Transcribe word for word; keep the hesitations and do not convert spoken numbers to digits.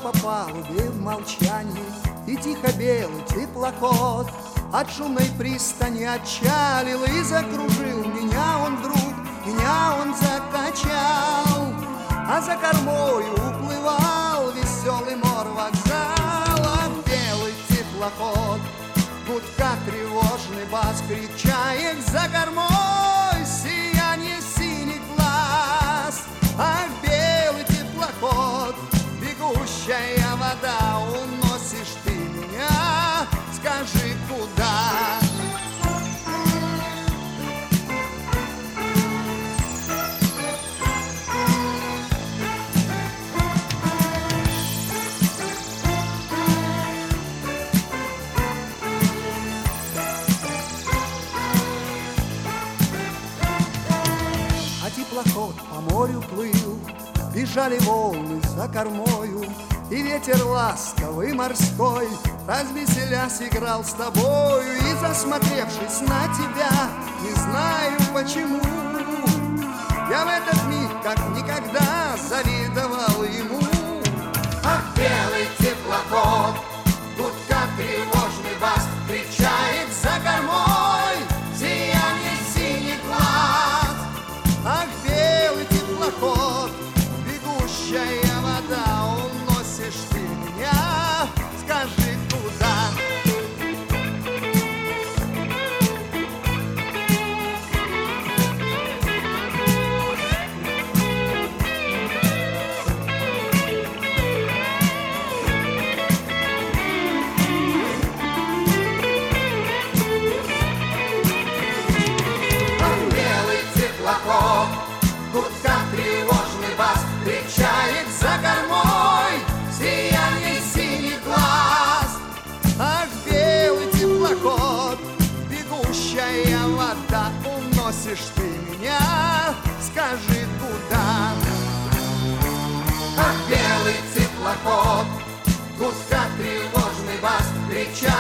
по палубе в молчании, и тихо белый теплоход от шумной пристани отчалил и закружил. Меня он вдруг, меня он закачал, а за кормою уплывал веселый мор вокзала. Белый теплоход, гудка тревожный бас, крик чаек за кормой, сияние синих глаз. Ах, белый теплоход, бегущая вода, уносишь ты меня, скажи, куда? А теплоход по морю плыл, бежали волны за кормою, и ветер ласковый морской, развеселясь, играл с тобою. И засмотревшись на тебя, не знаю почему, я в этот миг как никогда завидовал ему. Ах, белый теплоход, гудка тревожный бас, кричает за кормой, сияние синих глаз. Ах, белый теплоход, бегущая вода, уносишь ты меня, скажи, куда? Ах, белый теплоход, гудка тревожный бас, кричает за кормой, сияние синих глаз. Ах, белый теплоход, бегущая вода, уносишь ты меня, скажи, куда? Ах, белый теплоход, гудка тревожный бас, кричает